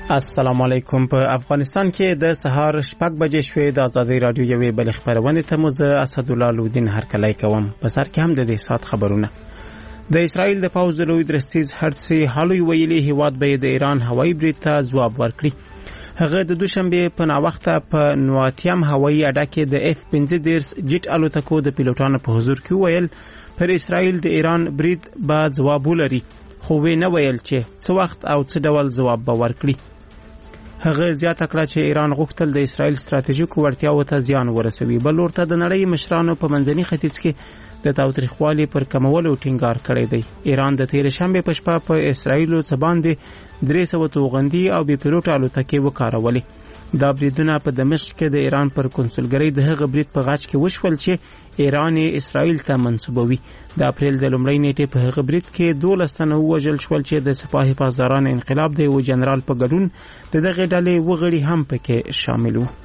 السلام علیکم. په افغانستان کې د سهار 6 بجې شوې د ازادي رادیو یوې بل خبرونه ته مو زه اسدالله لودین هرکلی کوم. په سر کې هم د دې سات خبرونه. د اسرائیل د پوځ لوی درستیز هرڅي حالوی ویلي هیواد به د ایران هوایي برید ته ځواب ورکړي. هغه د دوشنبه په ناوخته په نواتیم هوایي اډه کې د F-15 جټ الوتکو د پیلوټانو په حضور کې ویل پر اسرائیل د ایران برید به ځواب ولري، خو نه ویل چې څه وخت او څه ډول ځواب به ورکړي. هغه زیاته کړه چې ایران غوښتل د اسرائیل ستراتیژیکو وړتیاوو ته زیان ورسوي، بل ورته د نړۍ مشرانو په منځني ختیځ کې د تاوتریخوالي پر کمولو ټینګار کړی دی. ایران د تیر شنبه په شپه په اسرائیل څخه باندې 300 توغندي او بي پیلوټ الوتکې وکارولې. دا بریدونه په دمشق کې د ایران پر کنسولګری د هغه برید په غاټ کې وشول چې ایران اسرائیل ته منسوبوي. د اپریل د لومړۍ نیټې په هغه برید کې 12 تنه وژل شول چې د سپاه حفاظداران انقلاب د یو جنرال په ګډون دغه ډلې وغړي هم پکې شامل وو.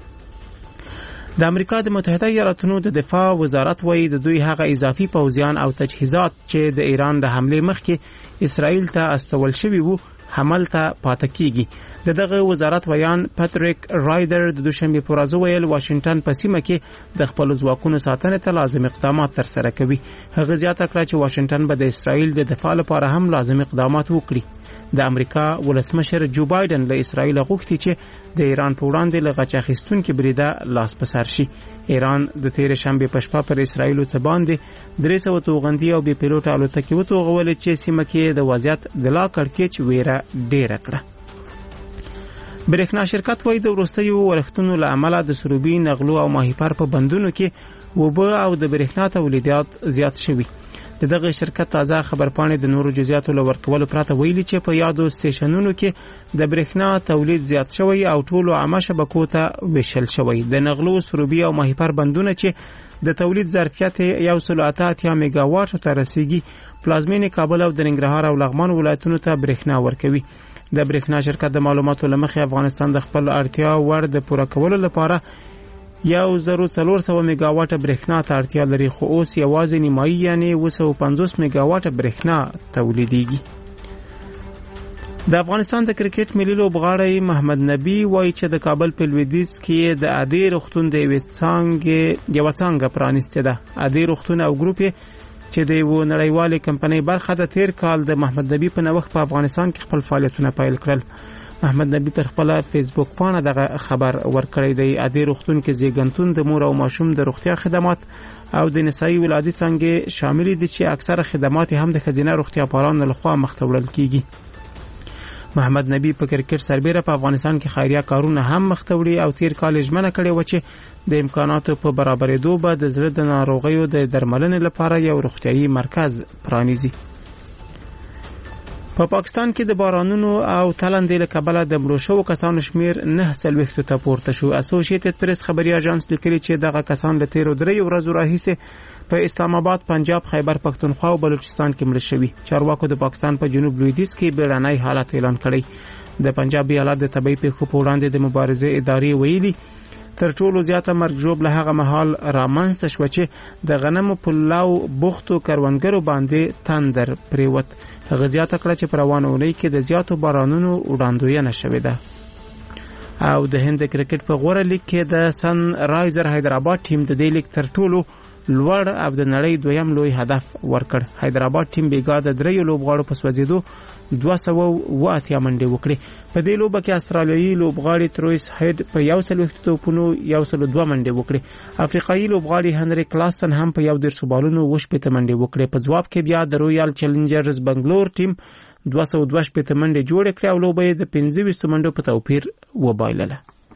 د امریکا د متحده ایالاتونو د دفاع وزارت وایي د دوی هغه اضافي پوځیان او تجهیزات چې د ایران د حمله مخکې اسرائیل ته استول شوي وو حمل ته پاتې کیږي. دغه وزارت ویان پاتریک رایدر د دوشنبه پر ورځ ویل واشنگټن په سیمه کې د خپل ځواکونو ساتنې ته لازم اقدامات ترسره کوي. هغه زیاته کړه چې واشنگټن به د اسرائیل د دفاع لپاره هم لازم اقدامات وکړي. د امریکا ولسمشر جو بایدن له اسرائیل غوښتي چې د ایران په وړاندې له غچ اخیستونکو بریده لاس په سر شي. ایران د تیر شنبه په شپه پر اسرائیل څخه باندې 300 توغندي او بي پیلوټ الوتکې وتوغولې چې سیمه کې د وضعیت د لا کړکېچ ویره ډېر کړه. برېښنا شرکت وایي د وروستیو ورښتونو له امله د سروبي، نغلو او ماهیپر په بندونو کې وبه او د برېښنا تولیدات زیات شوي. دغه شرکت تازه خبرپاڼې د نورو جزئیاتو له ورکولو پرته ویلي چې په یادو سټیشنونو کې د برېښنا تولید زیات شوی او ټولو عامه شبکو ته ویشل شوی. د نغلو، سروبي او ماهیپر بندونه چې د تولید ظرفیت 188 میگاواټ ته رسیدي پلازمینې کابل او د ننګرهار او لغمان ولایتونو ته برېښنا ورکوي. د برېښنا شرکت د معلوماتو لمخې افغانستان د خپل اړتیا ور د پوره کولو لپاره 1400 میگاواټ برېښنا ته اړتیا لري، خو اوس یوازې نیمایي یعنی 250 میگاواټ برېښنا تولیدېږي. د افغانستان د کرکټ ملي لوبغاړی محمد نبی وایي چې د کابل په لویدیځ کې د عادي روغتون د یو څنګه پرانیسته ده. عادي روغتون او ګروپ چې د یو نړیوالې کمپنۍ برخه د تیر کال د محمد نبی په نوښت په افغانستان کې خپل فعالیتونه پیل کړل. محمد نبی پر خپل فیسبوک باندې دغه خبر ورکړی دی. عادي روغتون کې زیږنتون، د مور او ماشوم د روغتیا خدمات او د نسایي ولادي څنګه شامل دي چې اکثره خدمات هم د ښځینه روغتیا پالانو لخوا مخته وړل کیږي. محمد نبی په کرکټ سربېره په افغانستان کې خیریه کارونه هم مخته وړي او تیر کال ژمنه کړې و چې د امکاناتو په برابرېدو به د زړه د ناروغیو د درملنې لپاره یو روغتیايي مرکز پرانیزي. په پاکستان کې د بارانونو او تلندې له کبله د مړو شوو کسانو شمیر 9 ته پورته شو. اسوسییټډ پریس خبري اژانس لیکلي چې دغه کسان له تیرو 3 ورځو راهیسې په اسلام آباد، پنجاب، خیبر پختونخوا او بلوچستان کې مړ شوي. چارواکو د پاکستان په جنوب لویدیځ کې بیړنی حالت اعلان کړی. د پنجاب ایالت د طبي پیښو په وړاندې د مبارزې ادارې ویلي تر ټولو زیاته مرګ ژوب له هغه مهال رامنځته شو چې د غنمو په لاو بوختو کروندګرو باندې تندر پریوت. هغه زیاته کړه چې پر روانه اونۍ کې د زیاتو بارانونو وړاندوینه شوې ده. او د هند کرکټ په غوړه لیګ کې د سن رایزر حیدرآباد ټیم د دې لیګ تر ټولو لوړ او د نړۍ دویم لوی هدف ورکړ. حیدرآباد ټیم بیګا د 3 لوبغاړو په سوځیدو 280 منډې وکړې. په دې لوبه کې استرالیایي لوبغاړي ترویس هید په 140 توپونو 102 منډې وکړې. افریقایي لوبغاړي هنري کلاسن هم په 110 بالونو 80 منډې وکړې. په ځواب کې بیا د رویال چیلنجرز بنگلور ټیم 220 منډې جوړې کړې او لوبه د 25 منډو په توپیر وبایلله.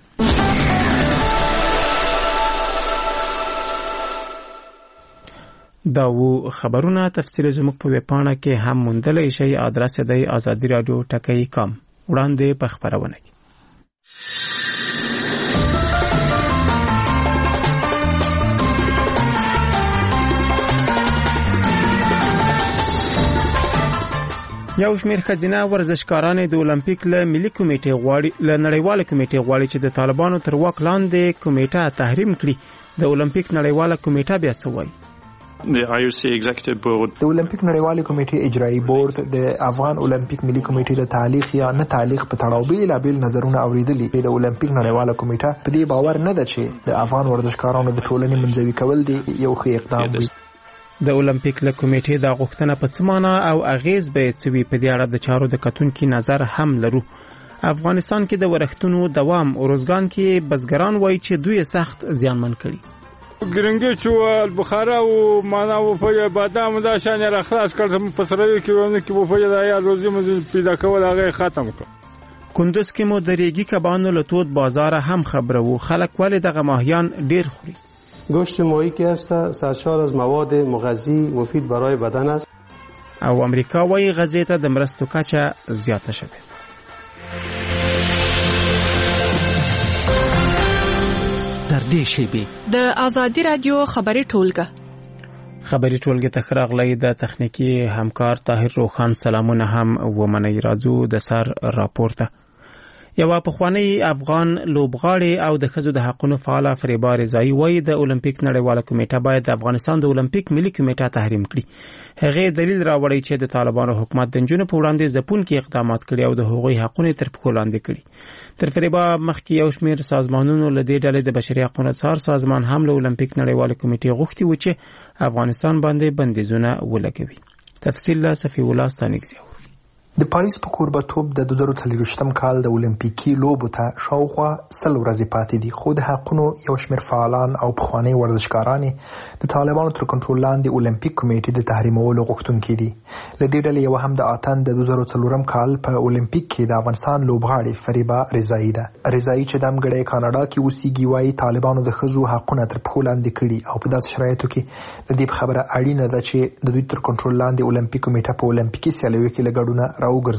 دا و خبرونه تفصیل زموږ په ویبپاڼه کې هم موندلای شئ. ادرس دی azadiradio.com. وړاندې په خبرونه کې یو شمېر ښځینه ورزشکاران د اولمپیک له ملي کمیټې غواړي له نړیواله کمیټې غواړي چې د طالبانو تر واک لاندې کمیټه تحریم کړي. د اولمپیک نړیواله کمیټه بیا څه وایي؟ The IOC Executive Board د اولمپیک نړیوالې کمیټې اجرایي بورډ د افغان اولمپیک ملي کمیټې د تعلیق یا نه تعلیق په تړاو بیلابیل نظرونه اوریدلي. د اولمپیک نړیواله کمیټه په دې باور نه ده چې د افغان ورزشکارانو د ټولنې منځوي کول دی یو ښه اقدام دی. د اولمپیک له کمیټې د غوښتنه په څه معنا او اغیز به څه وي په دې اړه د چارو د کتونکو نظر هم لرو. افغانستان کې د ورښتونو دوام اورزګان کې بزګران وایي چې دوی سخت زیانمن کړي. ګرنګي چې البخارا او معنا او په بادام دا شان را خلاص کړم په سروي کې ونه کې په یا روزي مزه پیدا کول هغه ختم کړ. کندوز کې مو د ریګي کبانو له تود بازار هم خبره وو. خلک ولې دغه ماهیان ډیر خوري؟ گوشت ماهی که است سرشار از مواد مغذی مفید برای بدن است. او امریکا وايي غزې ته د مرستو کچه زیاته شوه. در دې شیبه د آزادی رادیو خبري ټولګه ته خراغلی د تخنیکی همکار طاهر روخان سلامونه هم ومني. راځو د سر راپورته. یو پخوانی افغان لوبغاړي او د ښځو د حقوقو فعال فریبا رضایی وایي د اولمپیک نړیواله کمیټه باید د افغانستان د اولمپیک ملي کمیټه تحریم کړي. هغه دلیل راوړی چې د طالبانو حکومت د نجونو په وړاندې ځپونکي اقدامات کړي او د حقوقي حقوقو تر پښو لاندې کړي. تر فریبا مخکې یو شمېر سازمانونو له دې ډلې د بشري حقوقو څار سازمان هم له اولمپیک نړیواله کمیټې غوښتي و چې افغانستان باندې بندیزونه ولګوي. تفصیل له صفی الله ستانکزی. د پاریس په کوربتوب د 2023م کال د اولمپیکي لوبو ته شاوخوا 100 ورځې پاتې دي، خو د حقونو یو شمېر فعالان او پخوانی ورزشکاران د طالبانو تر کنټرول لاندې اولمپیک کمیټې د تحریمولو غوښتونکي دي. له دې ډلې یو هم د آتن د 2004م کال په اولمپیک کې د افغانستان لوبغاړي فریبا رضایی ده. رضایی چې د امګړې کاناډا کې اوسېږي وایي طالبانو د ښځو حقونه تر پښو لاندې کړي او په داسې شرایطو کې د دې خبره اړینه ده چې د دوی تر کنټرول لاندې اولمپیک کمیټه په اولمپیکي سیالیو کې لګډونه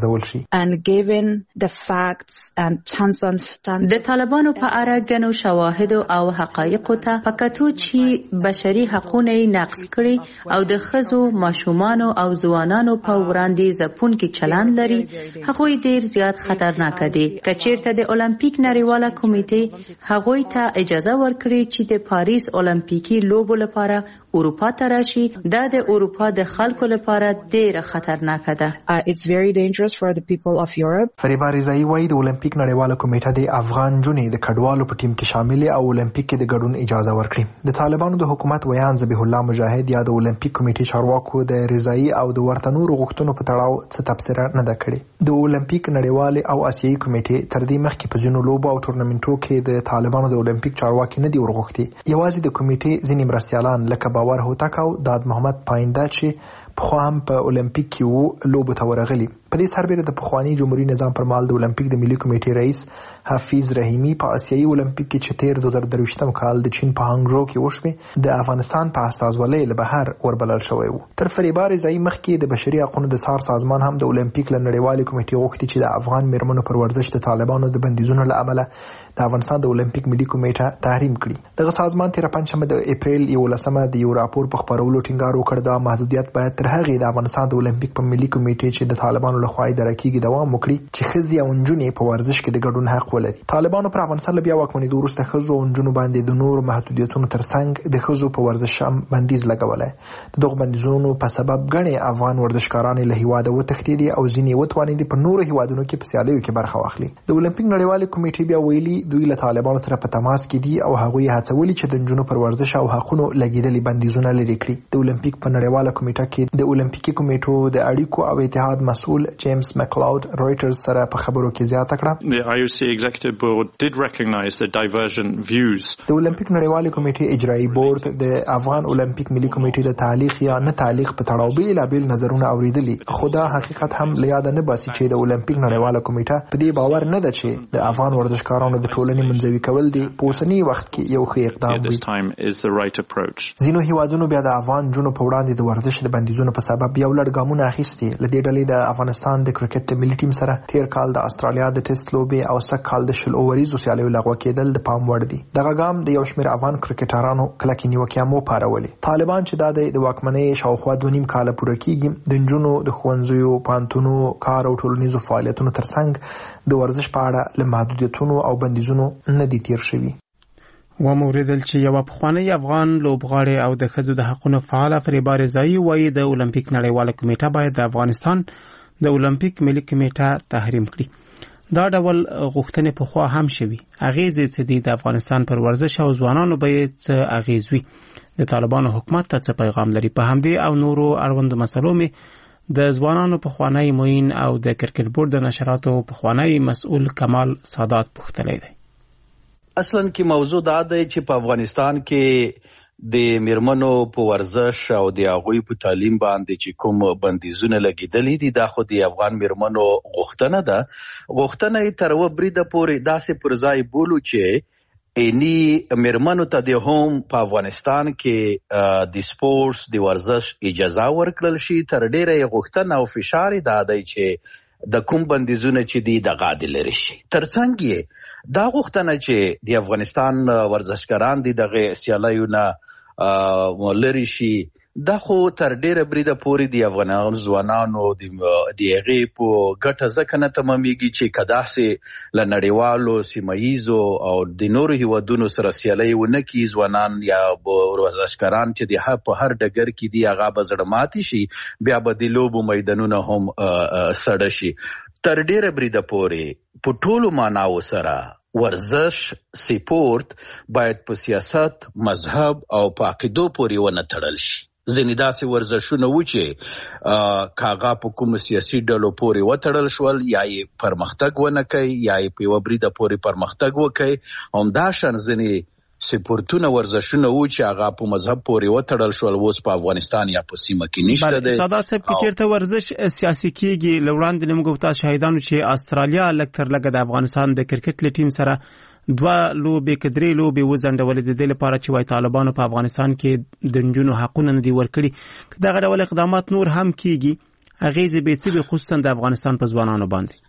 د طالبانو په اړه غنو شواهد او حقایق ته پکاتو چې بشري حقوق نقض کړي او د ښځو، ماشومان او ځوانانو په وړاندې ځپونکي چلند لري، هغه ډیر زیات خطرناک دي. کچیرته د اولمپیک نړیواله کمیټه هغه ته اجازه ورکړي چې د پاریس اولمپیکي لوبو لپاره اروپا ته راشي، دا د اروپا د خلکو لپاره ډیر خطرناک ده. It's very dangerous for the people of Europe. فریبا رضایی وایي د اولمپیک نړیواله کمیټه د افغان جونې د کډوالو په ټیم کې شامل او اولمپیک کې د ګډون اجازه ورکړي. د طالبانو د حکومت ویان ذبیح الله مجاهد یا د اولمپیک کمیټې چارواکو د رضایی او د ورته نورو غوښتنو په تړاو څه تبصره نه ده کړې. د اولمپیک نړیواله او آسیایي کمیټې تر دې مخکې په ځینو لوبو او ټورنمنټو کې د طالبانو د اولمپیک چارواکي نه دی ورغوښتي. یوازې د کمیټې ځینې مرستیالان لکه باور هوتک او داد محمد پاینده چې په هم په اولمپیک کې وو لوبو ته ورغلي. په دې سربېره د پخوانی جمهوریت نظام پر مهال د اولمپیک د ملي کمیټې رئیس حفیظ رحیمی په آسیایي اولمپیک کې چې تیر 2023م کال د چین په هانګژو کې وشوه د افغانستان په استازولۍ له بهر وربلل شوی وو. تر فریبا رضایی مخکې د بشري حقوقو د څار سازمان هم د اولمپیک له نړیوالې کمیټې غوښتي چې د افغان میرمنو پر ورزش د طالبانو د بندیزونو له امله د افغانستان د اولمپیک ملي کمیټه تحریم کړي. دغه سازمان تیر پنځمه د اپریل 11مه د یو راپور په خبرولو ټینګار وکړ دا محدودیت باید تر هغه د افغانستان د اولمپیک په ملي کمیټې چې د طالبانو له خوا اداره کیږي دوام وکړي چې ښځې او نجونې په ورزش کې د ګډون حق ولري. طالبانو پر افغانستان له بیا واکمنۍ وروسته ښځو او نجونو باندې د نورو محدودیتونو ترڅنګ د ښځو په ورزش هم بندیز لګولی. دغه بندیزونو په سبب ګڼې افغان ورزشکاران له هیواده وتښتېدي او ځینې وتوانېدي په نورو هیوادونو کې په سیالیو کې برخه واخلي. د اولمپیک نړیوالې کمیټې بیا ویلي دوی له طالبانو سره په تماس کې دي او هغوی هڅولي چې د نجونو پر ورزش او حقونو لګېدلي بندیزونه لرې کړي. د اولمپیک په نړیواله کمیټه کې د اولمپیکي کمیټو د اړیکو او اتحاد مسؤل جیمز مکلاود رويټرز سره په خبرو کې زیاته کړه. The IOC Executive Board did recognize the divergent views. د اولمپیک نړیوالې کمیټې اجرایي بورډ د افغان اولمپیک ملي کمیټې د تعلیق یا نه تعلیق په تړاو بیلابیل نظرونه اوریدلي، خو دا حقیقت هم له یاده نه باسي چې د اولمپیک نړیواله کمیټه په دې باور نه ده چې د افغان ورزشکارانو د ټولنې منځوي کول دی په اوسني وخت کې یو ښه اقدام دی. ځینو هیوادونو بیا د افغان جنونو په وړاندې د ورزش د بندیزونو په سبب یو لړ ګامونه اخیستي. له دې ډلې د افغانستان د کرکټ د ملي ټیم سره تیر کال د استرالیا د ټیسټ لوبې او سږ کال د شل اووریزو سیالیو لغوه کېدل د پام وړ دي. دغه ګام د یو شمېر افغان کرکټرانو کلکې نیوکې هم وپارولې. طالبان چې دا د واکمنۍ شاوخوا 2.5 کاله پوره کیږي د نجونو د ښوونځیو، پوهنتونو، کار او ټولنیزو فعالیتونو ترڅنګ د ورزش په اړه له محدودیتونو او بندیزونو نه دي تیر شوي. و موریدل چې یو پخوانی افغان لوبغاړی او د ښځو د حقوقو فعال فریبا رضایی وایي د اولمپیک نړیواله کمیټه باید د افغانستان د اولمپیک ملي کمیټه تحریم کړي. دا ډول غوښتنې په خوا هم شوي. اغیزې چې د افغانستان پر ورزش او ځوانانو به څه اغیز وي؟ د طالبانو حکومت ته څه پیغام لري؟ په همدې او نورو اړوندو مسلو مې د ځوانانو پخوانی معین او د کرکټ بورډ د نشراتو پخوانی مسؤل کمال سادات پوښتلی دی. اصلا کې موضوع دا دی چې په افغانستان کې د میرمنو په ورزش او د هغوی په تعلیم باندې چې کوم بندیزونه لګیدلي دي دا خو د افغان میرمنو غوښتنه ده. غوښتنه یې تر یوه بریده پورې داسې پر ځای بولو چې اینی میرمنو ته د هم په افغانستان کې د سپورټس د ورزش اجازه ورکړل شي. تر ډیره یې غوښتنه او فشار دا دی چې د کوم بندیزونه چې دی دغه د لري شي. ترڅنګ یې دا غوښتنه چې د افغانستان ورزشکاران دي دغه سیالیونه لري شي دا خو تر ډیره بریده پورې د افغان ځوانانو د هغې په ګټه ځکه نه تمامیږي چې که داسې له نړیوالو سیمه او د نورو هیوادونو سره سیالۍ ونه کړي ځوانان یا ورزشکاران چې په هر ډګر کې دي هغه به زړه ماتې شي بیا به د لوبو میدانونه هم سړه شي. تر ډیره بریده پورې په ټولو معناو سره ورزش سپورت باید په سیاست مذهب او په عقیدو پورې ونه تړل شي. ځینې داسې ورزشونه و چې کاغه په کوم سیاسي ډلو پورې وتړل شول یا یې پرمختګ ونه کوي یا یې په یوه بریده پورې پرمختګ وکوي. همداشان ځینې سپورتونه ورزشونه و چې هغه په مذهب پورې وتړل شول اوس په افغانستان یا په سیمه کې نشته دی. سادات صاحب که چېرته ورزش سیاسي کېږي له وړاندې نه موږ تاسو شاهدانو چې استرالیا لږ تر لږه د افغانستان د کرکټ له ټیم سره 2 لوبې که 3 لوبې وځنډولې د دې لپاره چې وایي طالبانو په افغانستان کې د نجونو حقونه نه دي ورکړي. که دغه ډول اقدامات نور هم کېږي اغیزې به څه وي خصوصا د افغانستان په ځوانانو باندې؟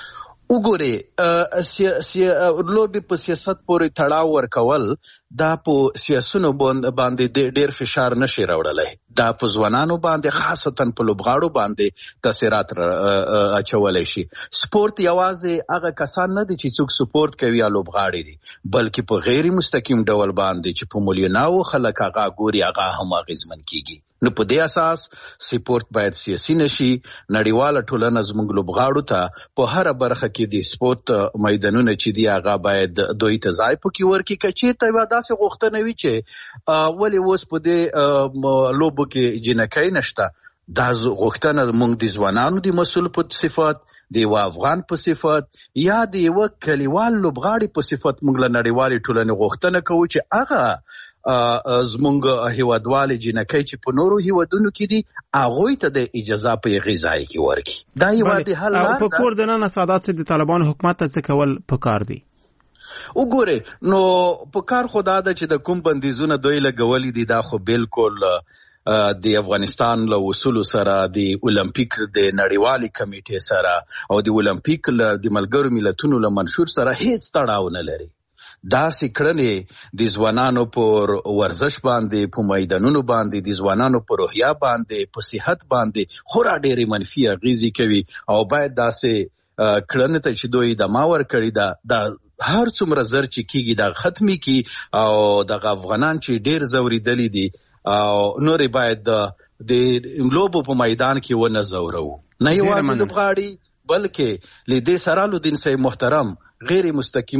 وګورئ لوبې په سیاست پورې تړاو ورکول دا په سیاسونو باندې ډیر فشار نشي راوړلی. دا په ځوانانو باندې خاصتا په لوبغاړو باندې تاثیرات اچولی شي. سپورت یوازې هغه کسان نه دي چې څوک سپورت کوي یا لوبغاړي دي بلکې په غیر مستقیم ډول باندې چې په میلیوناو خلک هغه ګوري هغه هم اغیزمن کیږي. نو په دې اساس سپورت باید سیاسي نشي. نړیواله ټولنه زموږ لوبغاړو ته په هر برخه کې د سپورت میدانونه چې دی هغه باید دوی ته ځای پکې ورکړي. که چېرته یوه داسې غوښتنه وي چې ولې اوس په دې لوبو کې جنکۍ نشته دا غوښتنه موږ د ځوانانو د مسؤل په صفت د یوه افغان په صفت یا د یوه کلیوال لوبغاړي په صفت موږ له نړیوالې ټولنې غوښتنه کوو چې هغه زمونږ هیوادوالې جنکۍ چې په نورو هیوادونو کې دي هغوی ته د اجازه په یغې ځای کې ورکړي. دا یوه د حل لار ده. په کور دننه سادات صاحب د طالبانو حکومت ته څه کول پکار دي؟ وګورئ نو په کار خو دا ده چې د کوم بندیزونه دوی لګولي دي دا خو بالکل د افغانستان له اصولو سره د اولمپیک د نړیوالې کمیټې سره او د اولمپیک د ملګرو ملتونو له منشور سره هیڅ تړاو نه لري. داسې کړنې د ځوانانو پر ورزش باندې په میدانونو باندې د ځوانانو پر روحیه باندې په صحت باندې خورا ډېرې منفي اغیزې کوي او باید داسې کړنې ته چې دوی دمه ورکړي دا هر څومره زر چې کېږي دا ختمي کی او دغه افغانان چې ډېر ځورېدلي دي او نورې باید د لوبو په میدان کې ونه ځورو. نه یوازې لوبغاړي بلکې له دې سره لودین صاحب محترم غیر مستقیم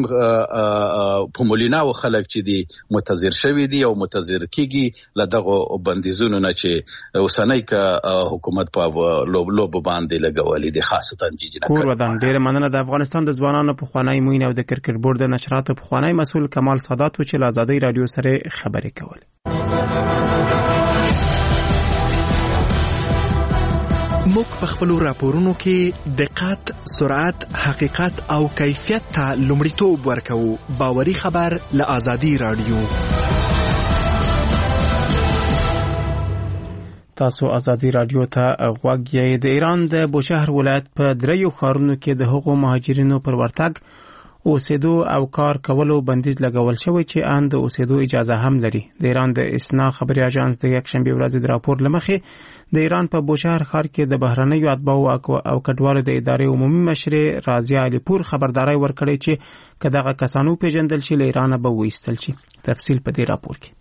په مولیناو خلک چې دي متضرر شوي دي او متضرر کیږي له دغه بندیزونو نه چې اوسنۍ که حکومت په لوبو باندې لګولي دي خاصتا جنکۍ. کور ودان ډېره مننه. د افغانستان د ځوانانو پخوانی معین او د کرکټ بورډ د نشراتو پخوانی مسؤل کمال سادات چې له آزادۍ رادیو سره خبرې کولې. موږ په خپلو راپورونو کې دقت، سرعت، حقیقت او کیفیت ته لومړیتوب ورکوو. باوري خبر له آزادۍ رادیو. تاسو آزادۍ رادیو ته غوږ یې. د ایران د بوشهر ولایت په 3 ښارونو کې د هغو مهاجرینو پر ورتګ اوسېدو او کار کولو بندیز لګول شوی چې ان د اوسېدو اجازه هم لري. د ایران د اسنا خبري اژانس د یک شنبه ورځ د راپور لمخې د ایران په بوشهر ښار کې د بهرنیو اتباعو او کډوالو د ادارې عمومي مشرې رازیه علیپور خبرداري ورکړې چې کداغه کسانو پیژندل شي له ایران به وایستل شي. تفصیل په دې راپور کې.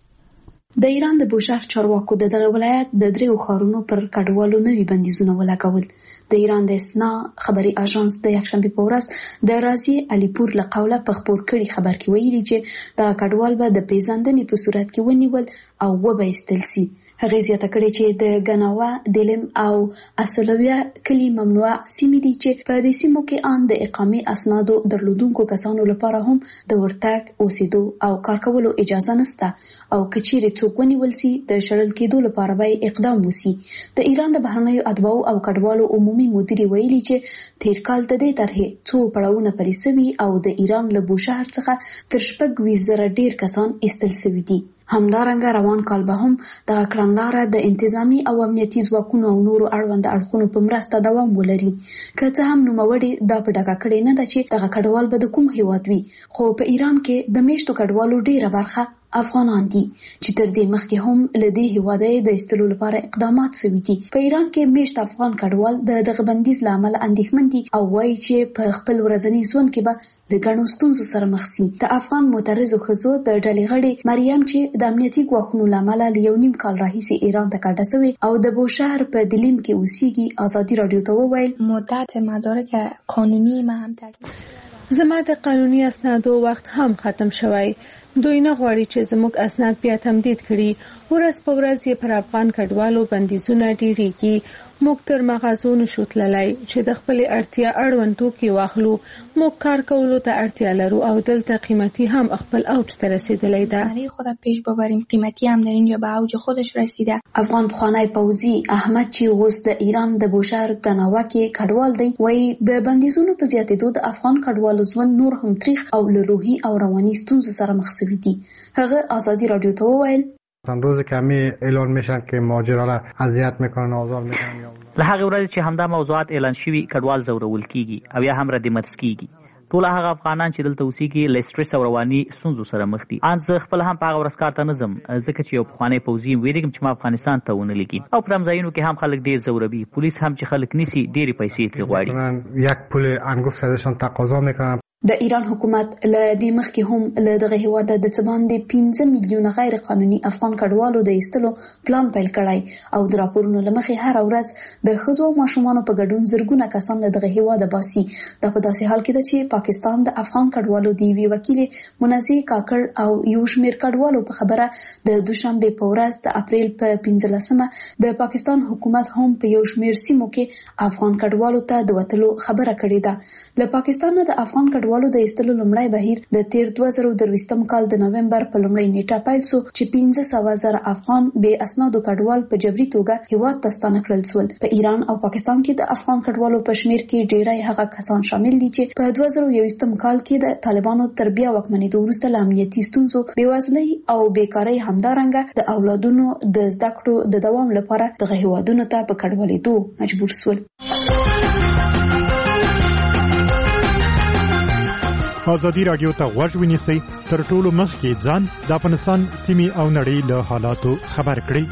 د ایران د بوشهر چارواکو د دغه ولایت د دریو ښارونو پر کډوالو نوي بندیزونه ولګول. د ایران د اسنا خبري اژانس د یکشنبه په ورځ د رازي علیپور له قوله په خبر کړي خبر کې ویلي چې د کډوال به د پیژندنې په صورت کې ونیول او وبایستل شي. هغه زیاته کړې چې د غناوا، دلم او اصلویه کلی ممنوع سیمې دي چې په دې سیمو کې ان د اقامې اسنادو درلودونکو کسانو لپاره هم د ورتګ، اوسېدو او کار کولو اجازه نشته او کچېرې څوک ونیول شي د شړل کېدو لپاره به اقدام وشي. د ایران د بهرنیو اتباعو او کډوالو عمومي مدیر ویلي چې تیر کال د دې طرحې څو پړاوونه پلي شوي او د ایران له بوشهر څخه تر 6,000 ډیر کسان ایستل شوي دي. همدارنګه روان کال به هم د کړنلاره د انتظامی او امنیتي ځواکونو او نورو اړوند اړخونو په مرسته دوام ولري. که څه هم نوموړي دا په ډاګه کړې نه ده چې دغه کډوال به د کوم هیواد وي، خو په ایران کې د میشتو کډوالو ډیره برخه افغانان دي چې تر دې مخکې هم له دې هیواده د ایستلو لپاره اقدامات شوي دي. په ایران کې میشت افغان کډوال د دغه بندیز له امله اندېښمن دي او وایي چې په خپل ورځني ژوند کې به د ګڼو ستونزو سره مخ شي. د افغان معترضو ښځو د ډلې غړې مریم چې د امنیتي ګواښونو له امله له 1.5 کال راهیسې ایران ته کډه شوې او د بوشهر په دلیم کې اوسېږي، ازادي رادیو ته وویل مدت مدارک قانونی ما هم تکمیل زما د قانوني اسنادو وخت هم ختم شوی. دوی نه غواړي چې زموږ اسناد بیا تمدید کړي. ورځ په ورځ یې پر افغان کډوالو بندیزونه ډیریږي. موږ تر مغازو نشو تللی چې د خپل اړتیا اړوند توکي واخلو. موږ کار کولو ته اړتیا لرو او دلته قیمتي هم خپل اوج ته رسیدلی ده. برای خود پیش ببریم، قیمتی هم در اینجا به اوج خودش رسیده. افغان پخوانی پوځي احمد چې اوس د ایران د بوشهر غناوا کې کډوال دی وایي د بندیزونو په زیاتېدو د افغان کډوالو ژوند نور هم تریخ او له روحي او رواني ستونزو سره مخ شوی دی. هغه ازادي رادیو ته وویل روز کمی اعلان میشن که مهاجران را اذیت میکنن، آزار میکنن. له هغه ورځې چې همدا موضوعات اعلان شوي کډوال ځورول کیږي او یا هم ردمت کیږي. ټول هغه افغانان چې دلته اوسېږي له سټرس او رواني ستونزو سره مخ دي. ان زه خپل هم په هغه ورځ کار ته نه ځم ځکه چې یو پخوانی پوځي ویریږم چې ما افغانستان ته ونه لګي او پر ځایونو کې هم خلک ډېر ځوروي. پولیس هم چې خلک نیسي ډېرې پیسې ترې غواړي. یک پول انگفت ازشان تقاضا میکنن. د ایران حکومت له دې مخکې هم له دغه هیواد د څه باندې 15 میلیونه غیر قانوني افغان کډوالو د ایستلو پلان پیل کړی او د راپورونو له مخې هر ورځ د ښځو او ماشومانو په ګډون زرګونه کسان له دغه هیواد باسي. دا په داسې حال کې ده چې پاکستان د افغان کډوالو د یوې وکیلې منازع کاکړ او یو شمېر کډوالو په خبره د دوشنبه په ورځ د اپریل په 15مه د پاکستان حکومت هم په یو شمېر سیمو کې افغان کډوالو ته د وتلو خبره کړې ده. له پاکستان د افغان کډوالو د ایستلو لومړی بهیر د تیر 2023 کال د نومبر په لومړۍ نیټه پیل شو چې 500,000 افغان بې اسنادو کډوال په جبري توګه هیواد ته ستانه کړل شول. په ایران او پاکستان کې د افغان کډوالو په شمیر کې ډیری هغه کسان شامل دي چې په 2021 کال کې د طالبانو تر بیا واکمنېدو وروسته له امنیتي ستونزو، بېوزلۍ او بیکارۍ همدارنګه د اولادونو د زده کړو د دوام لپاره دغه هیوادونو ته په کډوالېدو مجبور شول. ازادي رادیو ته غوږ ونیسئ، تر ټولو مخکې ځان د افغانستان سیمې او نړۍ له حالاتو خبر کړئ.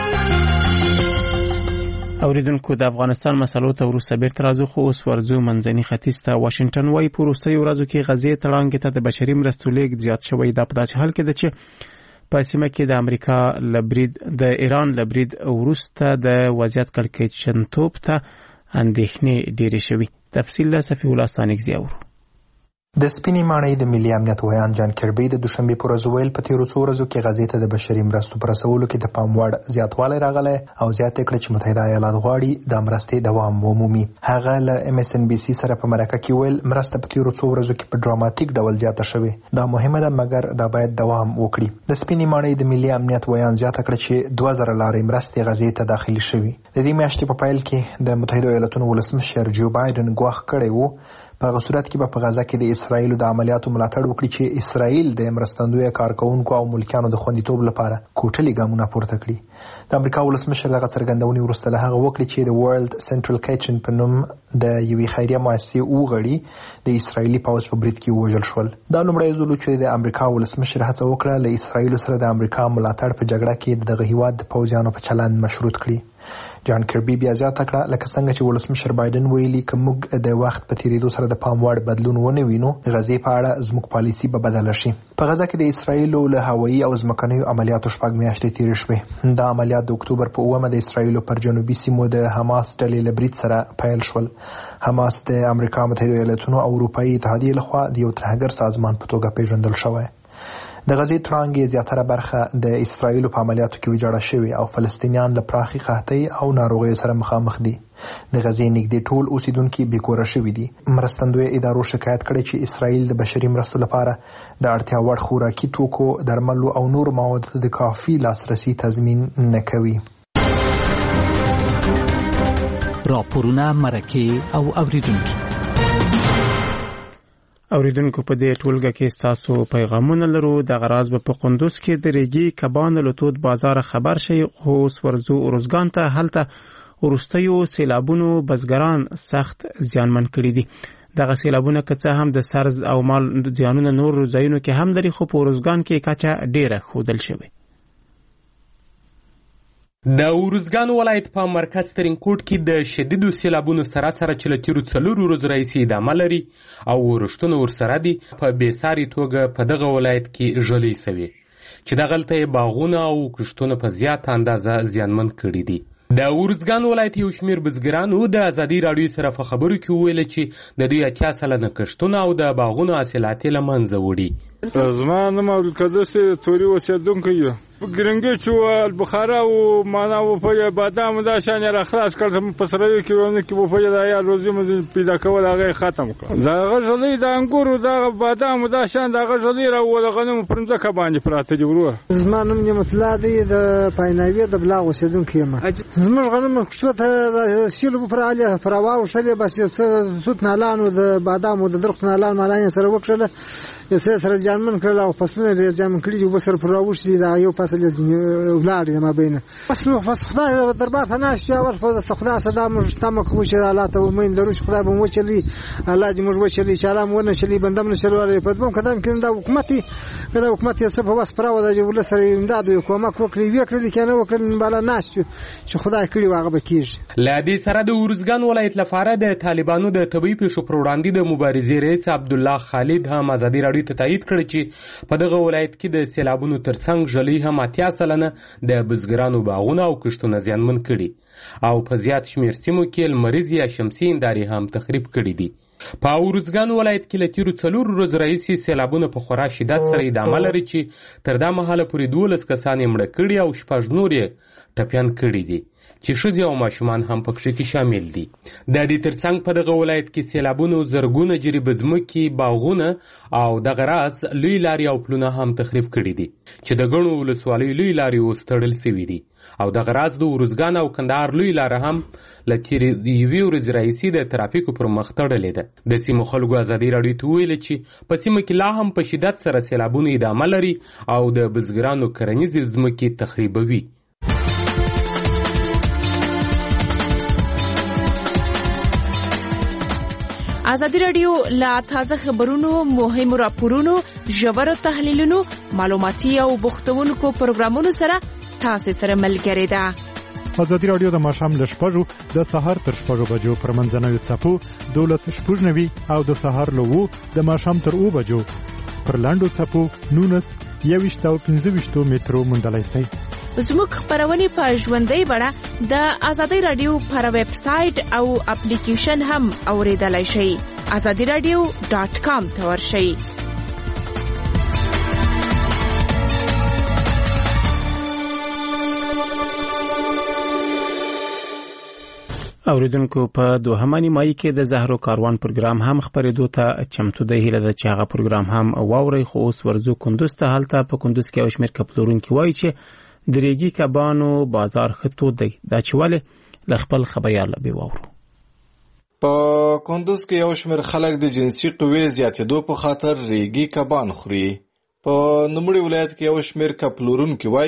اوریدونکو د افغانستان مسلو ته وروسته بیرته راځو، خو اوس ورځو منځني ختیځ ته. واشنگټن وايي په وروستیو ورځو کې غزې تړانګې ته د بشري مرستو لیږد زیات شوی. دا په داسې حال کې ده چې په سیمه کې د امریکا لبرید د ایران لبرید وروسته د وضعیت کړکېچنتوب ته اندېښنې ډېرې شوي. تفصیل له صفي الله ستانکزي اورو. د سپینې ماڼۍ د ملي امنیت ویان جان کربي د دوشنبه پر ورځ ویل په تیرو څو ورځو کې غزې ته د بشري مرستو پر رسولو کې د پام وړ زیاتوالی راغلی او زیاته کړه چې متحده ایالات غواړي د مرستې دوام ومومي. هغه له MSNBC سره په مرکه کې ویل مرسته په تیرو څو ورځو کې په ډراماتیک ډول زیاته شوې. دا مهمه ده مګر دا باید دوام وکړي. د سپینې ماڼۍ د ملي امنیت ویان زیاته کړه چې 2000 لارې مرستې غزې ته داخلي شوي. د دې میاشتې په پیل کې د متحده ایالاتونو ولسمشر جو بایدن ګواښ کړی و په هغه صورت کې به په غزه کې د اسرایل د عملیاتو ملاتړ وکړي چې اسرایل د مرستندوی کارکونکو او ملکیانو د خوندیتوب لپاره کوټلي ګامونه پورته کړي. د امریکا ولسمشر دغه څرګندونې وروسته له هغه وکړي چې د ورلد سنټرل کچن په نوم د یوې خیریه مؤسسې وغړي د اسرایلی پوځ په برید کې ووژل شول. دا لومړی ځل چې د امریکا ولسمشر هڅه وکړه له اسرایل سره د امریکا ملاتړ په جګړه کې دغه هیواد د پوځیانو په چلند مشروط کړي. جان کربي بیا زیاته کړه لکه څنګه چې ولسمشر بایدن ویلي که موږ د وخت په تیریدو سره د پام وړ بدلون ونه وینو د غزې په اړه زموږ پالیسي به بدله شي. په غزه کې د اسرایل له هوایي او ځمکنیو عملیاتو 6 میاشتې تیرې شوې. دا عملیات د اکتوبر په 9 د اسرایل پر جنوبي سیمو د حماس ډلې له برید سره پیل شول. حماس د امریکا متحده ایالاتونو او اروپایي اتحادیې لخوا د یو ترهګر سازمان په توګه پیژندل شوی. د غزې تړانګې زیاتره برخه د اسرایل په عملیاتو کې ویجاړه شوې او فلسطینیان له پراخي قحطۍ او ناروغیو سره مخامخ دي. د غزې نږدې ټول اوسیدونکي بېکوره شوي دي. مرستندوی ادارو شکایت کړی چې اسرایل د بشري مرستو لپاره د اړتیا وړ خوراکي توکو، درملو او نور موادو ته د کافي لاسرسي تضمین نه کوي. راپورونه، مرکې او اوریدونکي اوریدونکو په دې ټولګه کې تاسو پیغامونه لرو. د غراز په قندوز کې د ریګي کبان له تود بازار خبر شي، خو ورزو اورزګان ته هلته ورستیو سیلابونو بزګران سخت زیانمن کړي دي. دغه سیلابونه که څه هم د سرز او مال زیانونه نور ځایونو کې هم لري، خو په اورزګان کې کچه ډیره ښودل شوې. د اورزګان ولایت په مرکز ترینکوټ کې د شدیدو سیلابونو سره چې له تیرو 4 ورځو راهیسې ادامه لري او ورښتونه ورسره دي، په بېساري توګه په دغه ولایت کې ژلۍ سوي چې دغلته یې باغونه او کښتونه په زیاته اندازه زیانمن کړي دي. د اورزګان ولایت یو شمېر بزګرانو د ازادي راډیو سره په خبرو کې وویل چې د دوی 80% کښتونه او د باغونو حاصلات یې له منځه وړي. زما نوم عبدالقدس توري اوسېدونکی یم. ګرنګچ او البخارا او معنا و په بادام دا شان را خلاص کړم په سروي کې ونه کې و په دا یا روزي مې پیدا کول هغه ختم کړ. دا غزلې د انګورو دا بادام دا شان دا غزلې را و د غنم پرنځکه باندې پراته دي ورو. زما نوم نعمت الله دی د پایناوي د بلاغ اوسېدونکی یم. زموږ غنم څه سیلو پر علي پروا او شلې بس څه توت نالانو د بادام او د درخت نالان مالان سره وکړل یو سره ځانمن کړل او فصلونه یې ځانمن کړی یو بسر پر راوښتي دا یو فصل ولار ما بینه بس خدای دربار ته ناشته ورته خدای صدا مش تم کو چې الله ته ومن دروش خدای به مو چلی الله دې موږ وچلی شالام ونه شلی بندم نشلوره په دوم قدم کې دا حکومت یې سبب واس پراو د ول سره امداد او کومک وکړي وکړي کنه وکړي بالا ناشته چې خدای کړی واغه بکیږي. لادي سره د اورزګان ولایت لپاره د طالبانو د طبي پیښو پر وړاندې د مبارزې رئیس عبد الله خالد هم ازادي راډیو ته تایید کړ چې په دغه ولایت کې د سیلابونو ترڅنګ ژلۍ هم 80% د بزګرانو باغونه او کښتونه زیانمن کړي او په زیات شمېر سیمو کې لمریز یا شمسي هندارې هم تخریب کړي دي. په اورزګان ولایت کې له تیرو 4 ورځو راهیسې سیلابونه په خورا شدت سره ادامه لري چې تر دا مهاله پورې 12 کسان یې مړه کړي او 6 نور یې ټپیان کړي دي چې ښځې او ماشومان هم پکې کې شامل دي. د دې ترڅنګ په دغه ولایت کې سیلابونو زرګونه جریب ځمکې، باغونه او دغه راز لوی لارې او پلونه هم تخریب کړي دي چې د ګڼو ولسوالیو لوی لارې اوس تړل سوي دي او دغه راز د اورزګان او کندهار لوی لاره هم له تېرې یوې ورځې راهیسې د ترافیکو پر مخ تړلې ده. د سیمو خلکو ازادي راډیو ته وویل چې په سیمه کې لا هم په شدت سره سیلابونه ادامه لري او د بزګرانو کرنیزې ځمکې تخریبوي. ازادي راډیو لا تازه خبرونو، مهمو راپورونو، ژورو تحلیلونو، معلوماتي او بوختونکو پروګرامونو سره تاسو سره ملګری ده. ازادي راډیو د ماښام له 6 د سهار تر 6 بجو پر منځنوي څپو 12:90 او د سهار له 2 د ماښام تر 2 بجو پر لاندو څپو 19 21 او 25 مترو موندلای شئ. زموږ خبرونه په ژوندۍ بڼه د ازادي راډیو پر ویب سټ او اپلیکیشن هم اوریدلای شئ. azadiradio.com ته ورشئ. اوریدونکو په دوهمه نیمایي کې د زهرو کاروان پروګرام هم خبرېدو ته چمتو دی. هیله ده چې هغه پروګرام هم واورئ. خو اوس ورځو کندوز ته. هلته په کندوز کې یو شمېر کپلورونکي وایي چې د ریګي کبانو بازار ښه تود دی. دا چې ولې له خپل خبریال به واورو. په کندوز کې یو شمېر خلک د جنسي قوې زیاتېدو په خاطر ریګي کبان خوري. په نوموړي ولایت کې یو شمېر کپلورونکي وایي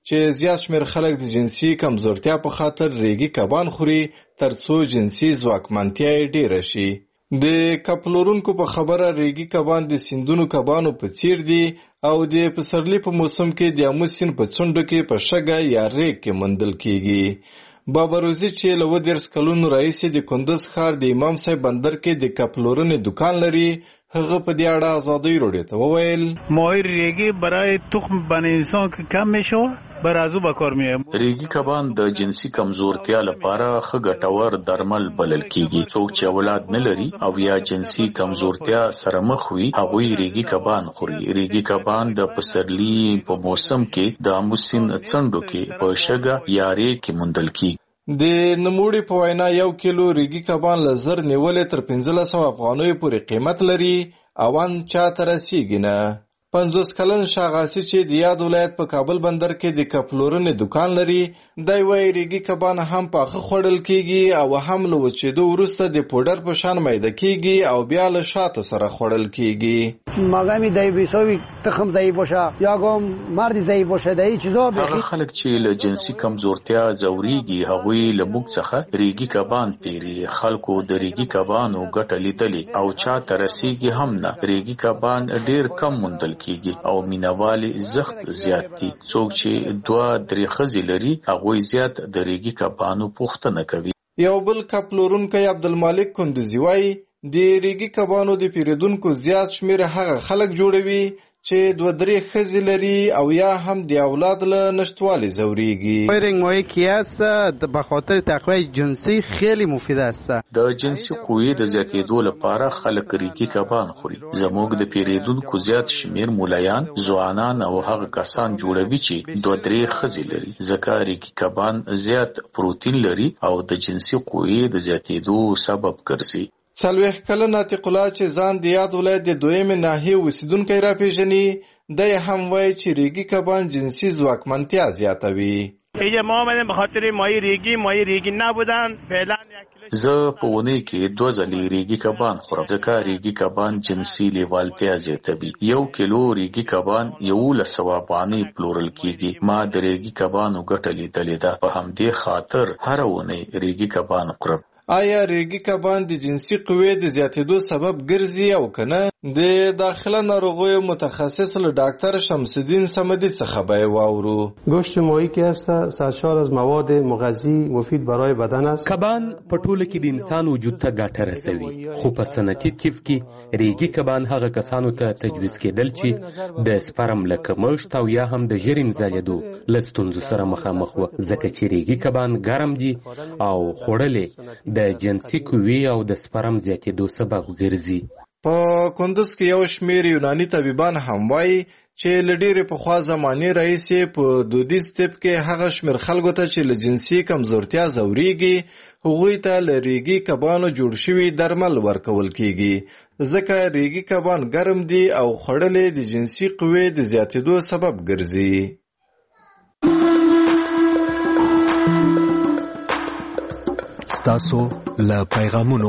چې زیات شمېر خلک د جنسي کمزورتیا په خاطر ریګي کبان خوري ترڅو جنسي ځواکمنتیا یې ډیره شي. د کپلورونکو په خبره ریګي کبان د سیندونو کبانو په څیر دي او د پسرلي په موسم کې د آمو سیند په څنډو کې په شګه یا ریګ کې موندل کیږي. بابروزي چې له 10 کلونو راهیسې د کندوز ښار د امام صاحب بندر کې د کپلورنې دکان لري، هغه په دې اړه آزادۍ راډیو ته وویل ماهی ریگی برای تخم بن انسان که کم میشه برازو به کار میاد. ریگی کبان د جنسي کمزورتیا لپاره ښه ګټور درمل بلل کیږي. څوک چې اولاد نه لري او یا جنسي کمزورتیا سره مخ وي هغوی ریگی کبان خوري. ریگی کبان د پسرلي په موسم کې د آمو سیند څنډو کې په شګه یا ریګ کې موندل کیږي. د نموړي په وینا 1 کیلو ریګي کبان له زر نیولې تر 1500 افغانیو پورې قیمت لري او ان چاته رسیږي نه. 50 کلن شاغاسي چې د یاد ولایت په کابل بندر کې د کپلورنې دکان لري، دی وایي ریګي کبان هم پاخه خوړل کیږي او هم له وچېدو وروسته د پوډر په شان میده کیږي او بیا له شاتو سره خوړل کیږي. ماگامی دای بیسوی تخم ضعیف باشه یا کوم مرد ضعیف باشه دای چیزا هغه خلک چې له جنسي کمزورتیا ځوريږي هغوی له موږ څخه ریګي کبان پیري. خلکو د ریګي کبانو ګټه لیدلې او چا ته رسیږي هم نه. ریګي کبان ډیر کم موندل کیږي او مینوالي زخت زیات دي. څوک چې 2-3 ښځې لري هغوی زیات د ریګي کبانو پوښتنه کوي. یو بل کپلورونکی عبدالمالک کندوزي وایي د ریګي کبانو د پیریدونکو زیات شمېر هغه خلک جوړوي چې 2-3 ښځې لري او یا هم د اولاد له نشتوالي ځوريږي. رنگ ماهی کی است به خاطر تقویت جنسی خیلی مفید است. د جنسي قوې د زیاتېدو لپاره خلک ریګي کبان خوري. زموږ د پیریدونکو زیات شمېر مولایان، ځوانان او هغه کسان جوړوي چې 2-3 ښځې لري. ځکه ریګي کبان زیات پروتین لري او د جنسي قوې د زیاتېدو سبب ګرځي. 40 کلن عتیق الله چې ځان د یاد ولایت د 2مې ناحیې اوسیدونکی راپېژني، دی هم وایي چې ریګي کبان جنسي ځواکمنتیا زیاتوي. ما آمدیم به خاطر ماهی ریگی نبودن فعلا. زه په اونۍ کې 2 ځلې ریګي کبان خورم ځکه ریګي کبان جنسي لیوالتیا زیاتوي. 1 کیلو ریګي کبان 1100 افغانۍ پلورل کیږي. ما د ریګي کبانو ګټه لیدلې ده، په همدې خاطر هر اونۍ ریګي کبان خورم. آیا ریګي کبان د جنسي قوې د زیاتېدو سبب ګرځي او کنه؟ د داخله ناروغیو متخصص له ډاکټر شمس الدین صمدی څخه به واورو. گوشت ماهی که است سرشار از مواد مغذی مفید برای بدن است. کبان په ټوله کې د انسان وجود ته ګټه رسوي، خو په صنعتي طب کې ریګي کبان هغه کسانو ته تجویز کېدل چې د سپرم له کمښت او یا هم د ژر انزالېدو له ستونزو سره مخامخ وو، ځکه چې ریګي کبان ګرم دي او خوړلې د جنسي قوې او د سپرم زیاتېدو سبب ګرځي. په کندوز کې یو شمېر یوناني طبيبان هم وایي چې له ډېرې پخوا زمانې راهیسې په دودیز طب کې هغه شمېر خلکو ته چې له جنسي کمزورتیا ځورېږي هغوی ته له ریګي کبانو جوړ شوي درمل ورکول کیږي، ځکه ریګي کبان ګرم دي او خوړلې د جنسي قوې د زیاتېدو سبب ګرځي. ستاسو له پیغامونو.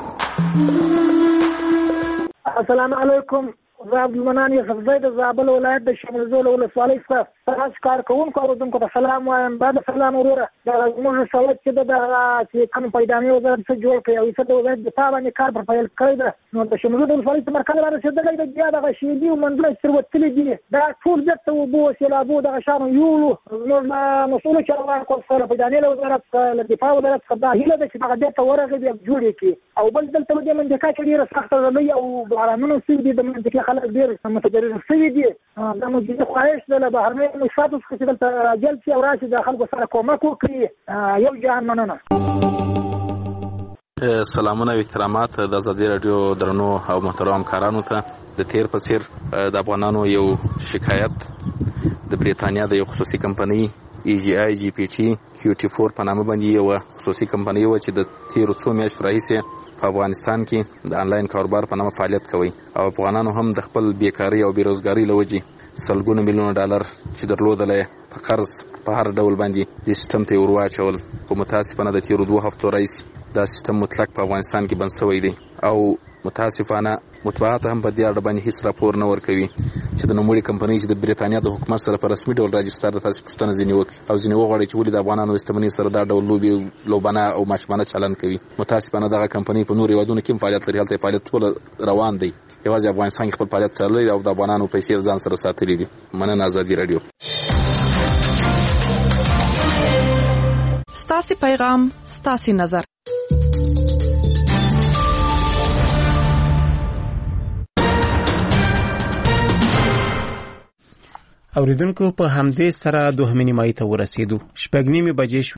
السلام علیکم، زه عبدالمنان یوسفزی د زابل ولایت د شملزول ولسوالۍ څخه تاسو کار کوونکو اورېدونکو ته سلام وایم. بعد سلام وروره، دغه زموږ سواد چې دغه چې کوم پیدانې وزارت څخه جوړ کړی او یې د وزارت دفاع باندې کار پر پیل کړی ده، نو د شملزول ولسوالۍ په مرکز باندې رسېدلی ده. بیا دغه شیدي او منځونه چې وتلي دي دا ټول بېرته اوبو سیلابو دغه شیانو یوړو. زموږ مسؤلو چارواکو سره پیدانې له وزارت څخه له دفاع وزارت څخه دا هیله ده چې دغه بېرته ورغی بیا جوړ کړي. او بل دلته په دې منطقه کې ډېره سخته ږلۍ او بارانونه سوي دي، د منطقې خلک ډېر متضرر سوي دي. دا موږ خواهش ده له بهرنیو مشراتو څخه چې دلته راجل شي او راشي د خلکو سره کومک وکړي. یو جهان مننه. سلامونه او احترامات د ازادي رادیو درنو او محترم همکارانو ته. د تیر په څیر د افغانانو یو شکایت د بریتانیا د یو خصوصي کمپنۍ EGI GPT QT4 په نامه باندې یو خصوصي کمپنۍ و چې د تیرو څو میاشتو راهیسې په افغانستان کې د انلاین کاروبار په نامه فعالیت کوي او افغانانو هم د خپل بیکاری او بیروزګاری له وجې سلګونه میلیونه ډالر چې درلودل په قرض په هر ډول باندې د سیستم ته ورواچول. خو متاسفانه د تیرو 2 هفتو راهیسې دا سیستم مطلق په افغانستان کې بند شوی دی او متاسفانه مطبوعات هم په دې اړه باندې هیڅ راپور نه ورکوي چې د نوموړي کمپنۍ چې د بریتانیا د حکومت سره په رسمي ډول راجستر د تاسو پوښتنه ځینې وکړي او ځینې وغواړي چې ولې د افغانانو استمنې سره دا ډول لوبانه او ماشومانه چلند کوي. متاسفانه دغه کمپنۍ په نورو هیوادونو کې فعالیت لري، هلته فعالیت ټول روان دی، یوازې افغانستان کې خپل فعالیت چلوي او د افغانانو پیسې ځان سره ساتلي دي. مننه ازادي رادیو. ستاسو پیغام ستاسو نظر. اوریدونکو په همدې سره 2 نیمه ته ورسېدو. 6:30 بجې